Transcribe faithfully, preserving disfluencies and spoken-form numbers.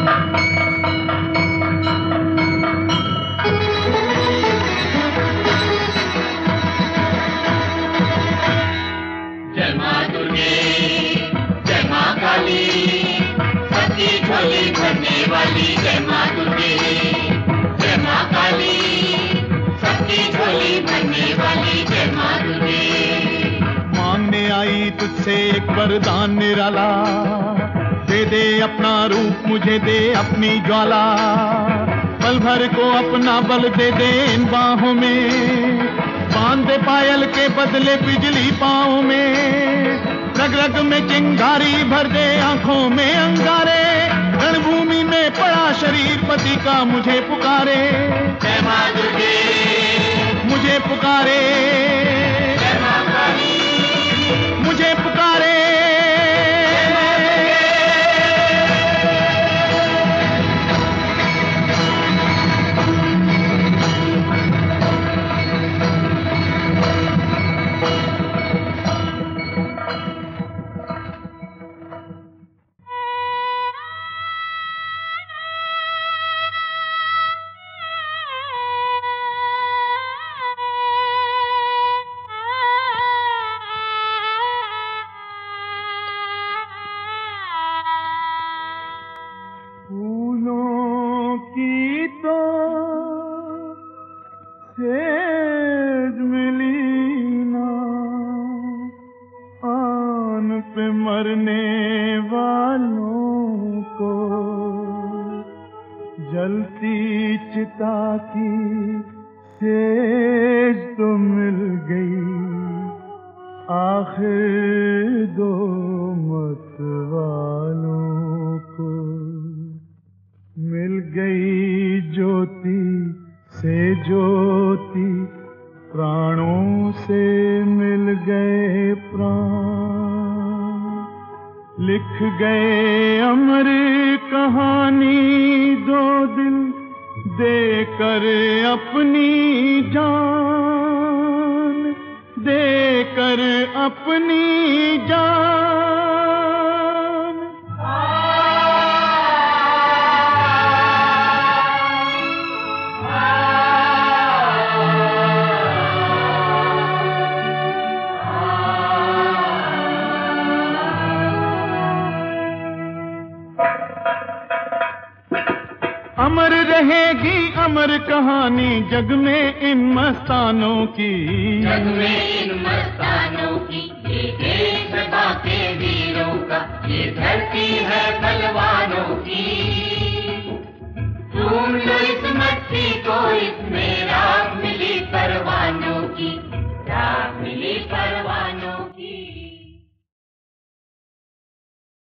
तुझसे एक वरदान निराला, दे दे अपना रूप मुझे, दे अपनी ज्वाला, पल भर को अपना बल दे दे इन बाहों में, बांध दे पायल के बदले बिजली पाँव में, रग रग में चिंगारी भर दे आंखों में अंगारे, रणभूमि में पड़ा शरीर पति का मुझे पुकारे, जय मां दुर्गे मुझे पुकारे, मुझे पुकारे। मरने वालों को जलती चिता की सेज तो मिल गई, आखिर दो मत वालों को मिल गई ज्योति से ज्योति, प्राणों से मिल गए प्राण, लिख गए अमर कहानी दो दिल देकर अपनी जान, देकर अपनी जान। अमर रहेगी अमर कहानी जग में इन मस्तानों की, जग में इन मस्तानों की, ये देश बाके वीरों का, ये धरती है बलवानों की, तुम लो